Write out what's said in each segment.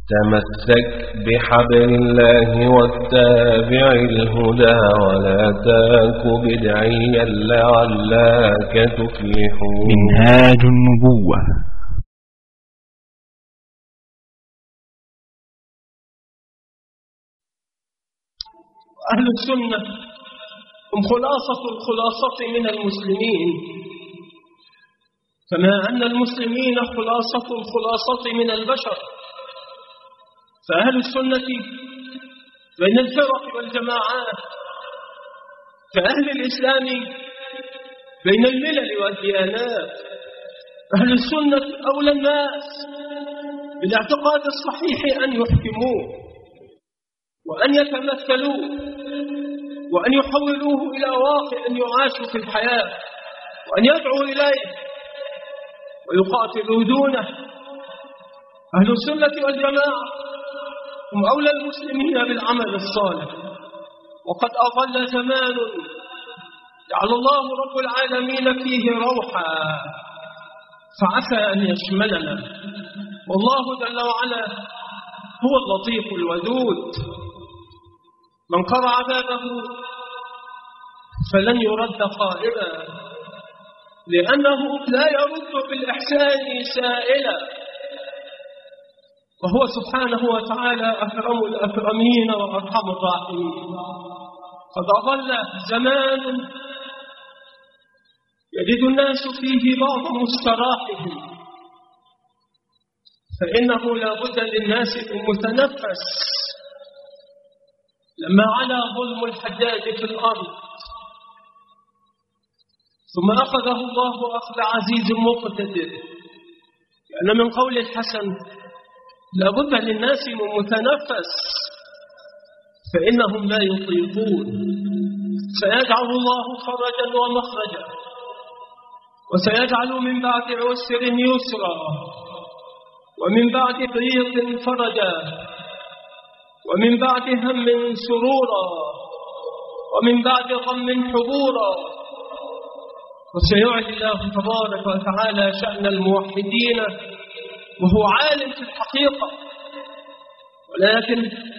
تمسك بحبل الله واتبع الهدى ولا تك بدعيا لعلك تفلح. منهاج النبوة. أهل السنة هم خلاصة الخلاصة من المسلمين، كما أن المسلمين خلاصة الخلاصة من البشر. فأهل السنة بين الفرق والجماعات، كأهل الإسلام بين الملل والديانات. أهل السنة أولى الناس بالاعتقاد الصحيح أن يحكموه وأن يتمثلوه وأن يحولوه إلى واقع يعاش في الحياة، وأن يدعوا إليه ويقاتلوا دونه. أهل السنة والجماعة هم أولى المسلمين بالعمل الصالح. وقد أظل زمان جعل الله رب العالمين فيه روحا، فعسى أن يشملنا. والله جل وعلا هو اللطيف الودود، من قرع بابه فلن يرد خائبا، لأنه لا يرد بالإحسان سائلا، وهو سبحانه وتعالى أكرم الأكرمين وأرحم الراحمين. قد أظل زمان يجد الناس فيه بعض مستراحهم، فإنه لا بد للناس من متنفس. لما علا ظلم الحجاج في الأرض ثم أخذه الله أخذ عزيز مقتدر، لأن من قول الحسن لا بد للناس من متنفس، فإنهم لا يطيقون. سيجعل الله فرجا ومخرجا، وسيجعل من بعد عسر يسرا، ومن بعد ضيق فرجا، ومن بعد هم سرورا، ومن بعد غم حبورا. وسيعلي الله تبارك وتعالى شأن الموحدين وهو عالم في الحقيقة، ولكن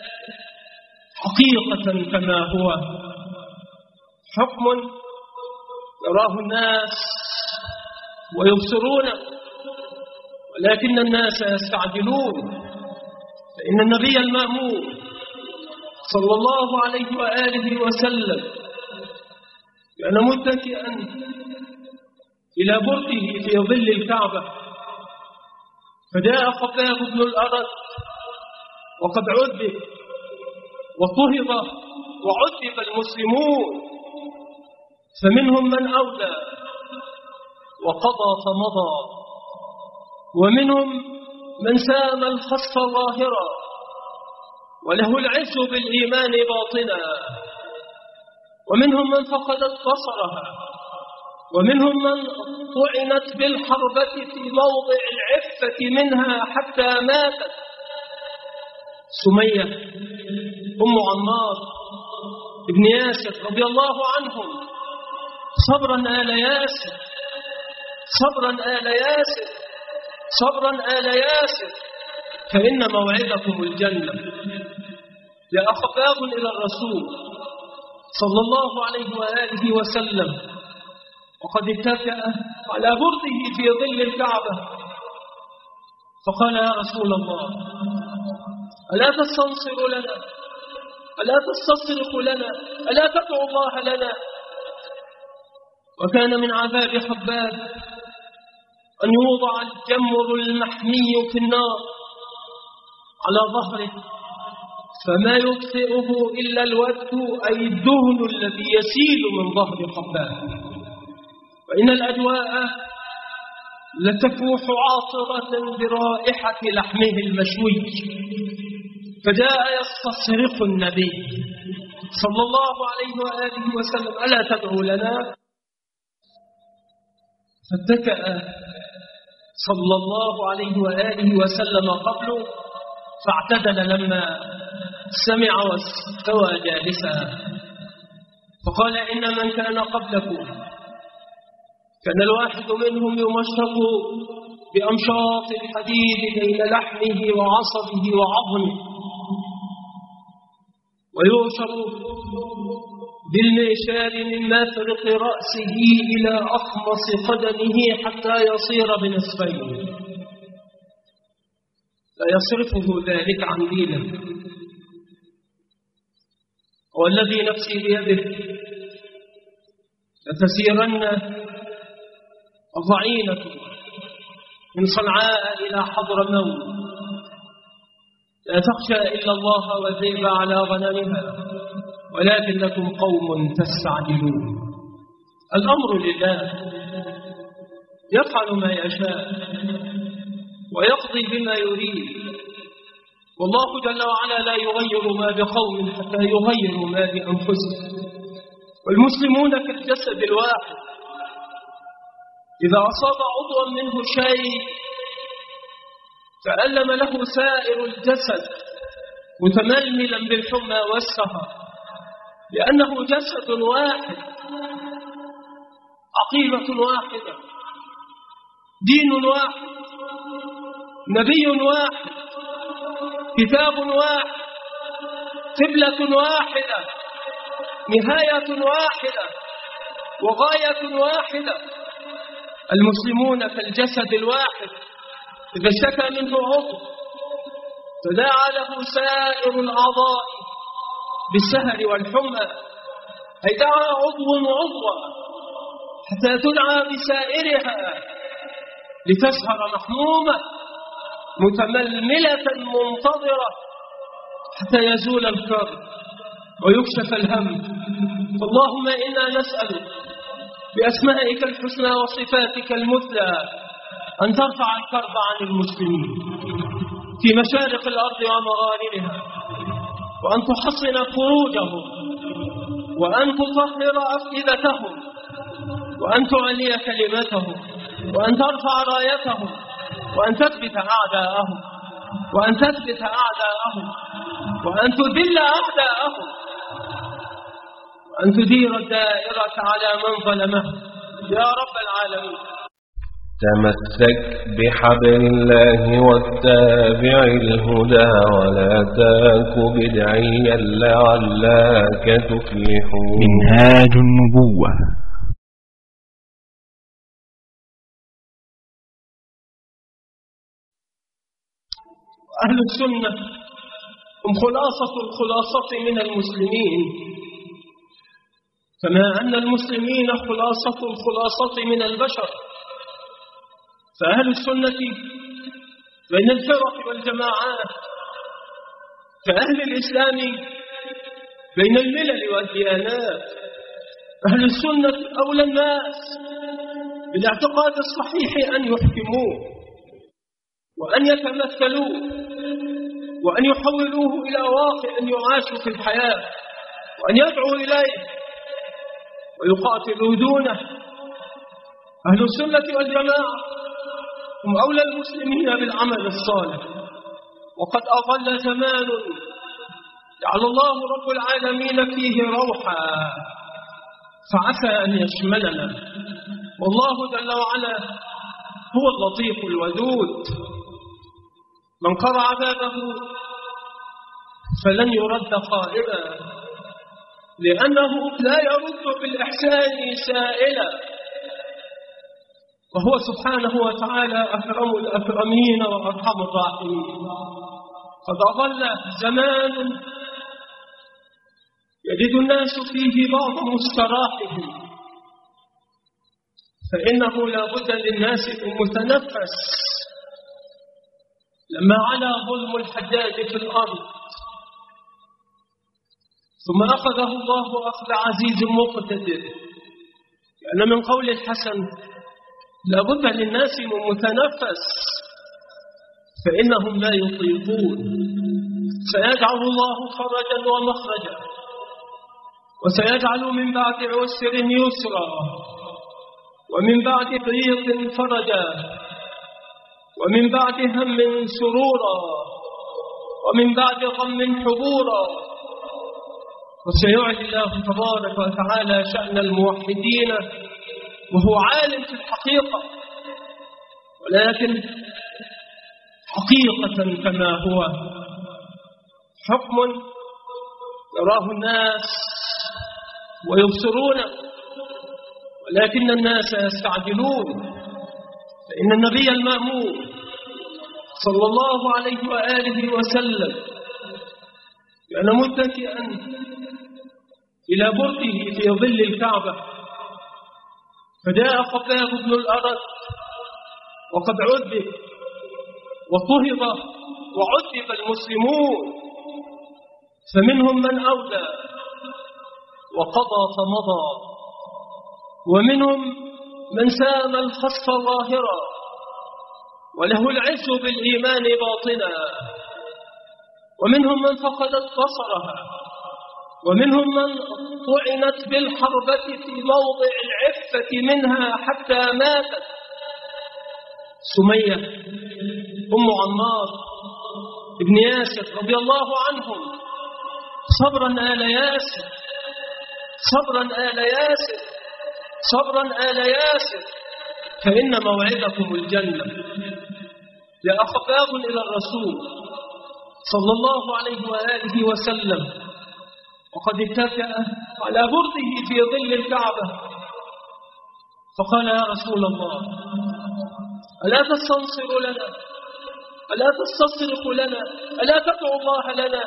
حقيقة كما هو حكم يراه الناس ويبصرونه، ولكن الناس يستعجلون. فإن النبي المأمون صلى الله عليه وآله وسلم كان متكئا إلى برده في ظل الكعبة، فجاء خباب بن الأرد وقد عذب وطهب وعذب المسلمون، فمنهم من أودى وقضى فمضى، ومنهم من سام الخصف ظاهرا وله العز بالإيمان باطنا، ومنهم من فقدت بصرها، ومنهم من طعنت بالحربة في موضع العفة منها حتى ماتت. سمية أم عمار ابن ياسر رضي الله عنهم: صبرا آل ياسر، صبرا آل ياسر، صبرا آل ياسر، فإن موعدكم الجنة. جاء خباب إلى الرسول صلى الله عليه وآله وسلم وقد اتكأ على برده في ظل الكعبة، فقال: يا رسول الله، ألا تستنصر لنا؟ ألا تستصرخ لنا؟ ألا تدعو الله لنا؟ وكان من عذاب خباب أن يوضع الجمر المحمي في النار على ظهره، فما يطفئه إلا الود، أي الدهن الذي يسيل من ظهر خباب. وإن الأجواء لتفوح عاطرة برائحة لحمه المشوي، فجاء يستصرخ النبي صلى الله عليه وآله وسلم: ألا تدعو لنا؟ فاتكأ صلى الله عليه وآله وسلم قبله فاعتدل لما سمع واستوى جالسا، فقال: إن من كان قبلكم كان الواحد منهم يمشط بأمشاط الحديد بين لحمه وعصبه وعظمه، ويؤشر بالمنشار من مفرق رأسه إلى أخمص قدمه حتى يصير بنصفين، لا يصرفه ذلك عن دينه. والذي نفسي بيده لتسيرن الضعينة من صنعاء إلى حضرموت، لا تخشى إلا الله والذئب على غنمها، ولكنكم قوم تستعجلون. الأمر لله يفعل ما يشاء ويقضي بما يريد، والله جل وعلا لا يغير ما بقوم حتى يغيروا ما بأنفسهم. والمسلمون كالجسد الواحد، إذا أصاب عضوا منه شيء تألم له سائر الجسد متململا بالحمى والسهر، لأنه جسد واحد، عقيدة واحدة، دين واحد، نبي واحد، كتاب واحد، قبلة واحدة، نهاية واحدة، وغاية واحدة. المسلمون كالجسد الواحد، إذا اشتكى منه عضو تداعى له سائر الأعضاء بالسهر والحمى، أي دعا عضو عضوا حتى تدعى بسائرها لتسهر محمومة متململة منتظرة حتى يزول الكرب ويكشف الهم. اللهم إنا نسأل بأسمائك الحسنى وصفاتك المثلى أن ترفع الكرب عن المسلمين في مشارق الأرض ومغاربها، وأن تحصن فروجهم، وأن تطهر أفئدتهم، وأن تعلي كلمتهم، وأن ترفع رايتهم، وأن تثبت أعداءهم، وأن تثبت أعداءهم، وأن تذل أعداءهم، وأن تدير الدائرة على من ظلمه يا رب العالمين. تمسك بحبل الله واتبع الهدى ولا تاك بدعيا لعلك تفلح. منهاج النبوة. أهل السنة هم خلاصة الخلاصة من المسلمين، كما أن المسلمين خلاصة الخلاصة من البشر. فأهل السنة بين الفرق والجماعات، كأهل الإسلام بين الملل والديانات. أهل السنة أولى الناس بالاعتقاد الصحيح أن يحكموه وأن يتمثلوه وأن يحولوه إلى واقع يعاش في الحياة، وأن يدعوا إليه ويقاتلوا دونه. أهل السنة والجماعة هم أولى المسلمين بالعمل الصالح، وقد أظل زمان جعل الله رب العالمين فيه روحا، فعسى أن يشملنا. والله جل وعلا هو اللطيف الودود، من قرع بابه فلن يرد خائبا، لأنه لا يرد بالإحسان سائلا، وهو سبحانه وتعالى أكرم الأكرمين وأرحم الراحمين. قد أظل زمان يجد الناس فيه بعض مستراحهم، فإنه لا بد للناس من متنفس. لما علا ظلم الحجاج في الأرض ثم أخذه الله أخذ عزيز مقتدر، لأن من قول الحسن لا بد للناس من متنفس، فإنهم لا يطيقون. سيجعل الله فرجا ومخرجا، وسيجعل من بعد عسر يسرا، ومن بعد ضيق فرجا، ومن بعد هم سرورا، ومن بعد غم حبورا. وسيعلي الله تبارك وتعالى شأن الموحدين وهو عالم في الحقيقة، ولكن حقيقة كما هو حكم يراه الناس ويبصرونه، ولكن الناس يستعجلون، فإن النبي المأمون صلى الله عليه وآله وسلم كان متكئا إلى برده في ظل الكعبة، فجاء خباب بن الأرد وقد عذب وطهب وعذب المسلمون، فمنهم من أولى وقضى فمضى، ومنهم من سام الخصف ظاهرا وله العز بالإيمان باطنا، ومنهم من فقدت بصرها، ومنهم من طعنت بالحربة في موضع العفة منها حتى ماتت. سمية أم عمار ابن ياسر رضي الله عنهم: صبرا آل ياسر، صبرا آل ياسر، صبرا آل ياسر، فإن موعدكم الجنة. جاء خباب إلى الرسول صلى الله عليه وآله وسلم وقد اتكأ على برده في ظل الكعبة، فقال: يا رسول الله، ألا تستنصر لنا؟ ألا تستصرخ لنا؟ ألا تدعو الله لنا؟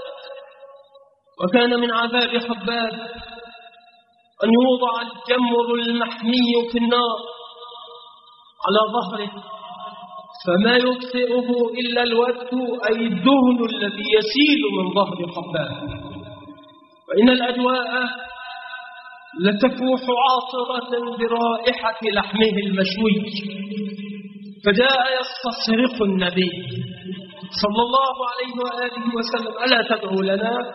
وكان من عذاب خباب أن يوضع الجمر المحمي في النار على ظهره، فما يطفئه إلا الود، أي الدهن الذي يسيل من ظهر خباب، وإن الأجواء لتفوح عاطرة برائحة لحمه المشوي. فجاء يستصرخ النبي صلى الله عليه وآله وسلم: ألا تدعو لنا؟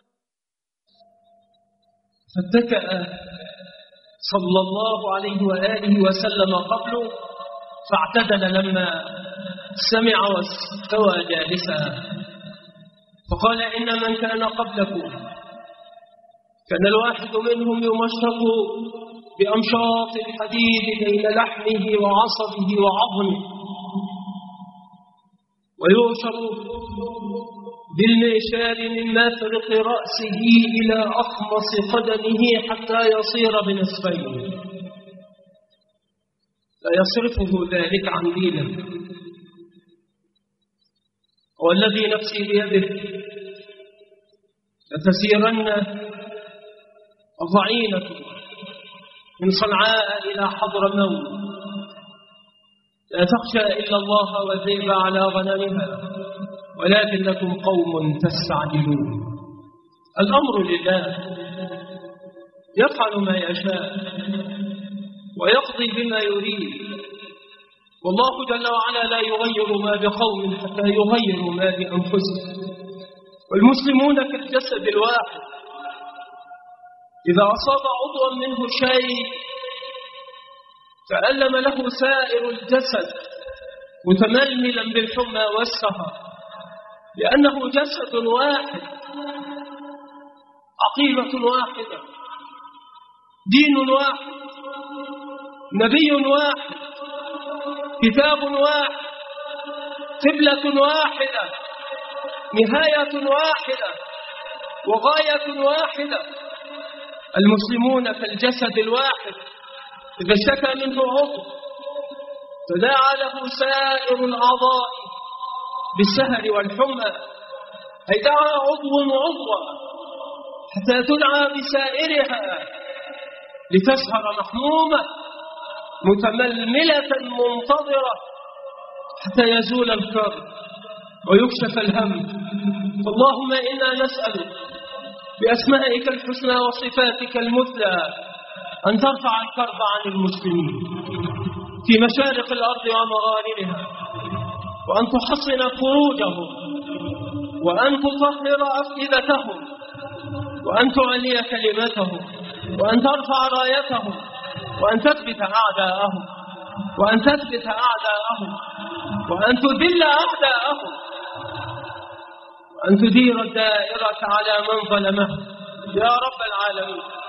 فاتكأ صلى الله عليه وآله وسلم قبله فاعتدل لما سمع واستوى جالسا، فقال: إن من كان قبلكم كان الواحد منهم يمشط بأمشاط الحديد بين لحمه وعصبه وعظمه، ويؤشر بالميشار من مفرق رأسه إلى أخمص قدمه حتى يصير بنصفين، لا يصرفه ذلك عن دينه. والذي نفسي بيده لتسيرن الضعينة من صنعاء إلى حضرموت، لا تخشى إلا الله والذئب على غنمها، ولكنكم قوم تستعجلون. الأمر لله، يفعل ما يشاء ويقضي بما يريد، والله جل وعلا لا يغير ما بقوم حتى يغيروا ما بأنفسهم. والمسلمون كالجسد الواحد، إذا أصاب عضوا منه شيء تألم له سائر الجسد متململا بالحمى والسهر، لأنه جسد واحد، عقيدة واحدة، دين واحد، نبي واحد، كتاب واحد، قبلة واحدة، نهاية واحدة، وغاية واحدة. المسلمون كالجسد الواحد، إذا اشتكى منه عضو تداعى له سائر الأعضاء بالسهر والحمى، أي دعا عضو عضوا حتى تدعى بسائرها لتسهر محمومة متململة منتظرة حتى يزول الكرب ويكشف الهم. اللهم إنا نسألك بأسمائك الحسنى وصفاتك المثلى أن ترفع الكرب عن المسلمين في مشارق الأرض ومغاربها، وأن تحصن فروجهم، وأن تطهر أفئدتهم، وأن تعلي كلمتهم، وأن ترفع رايتهم، وأن تثبت أعداءهم، وأن تثبت أعداءهم، وأن تذل أعداءهم، وأن تدير الدائرة على من ظلمه يا رب العالمين.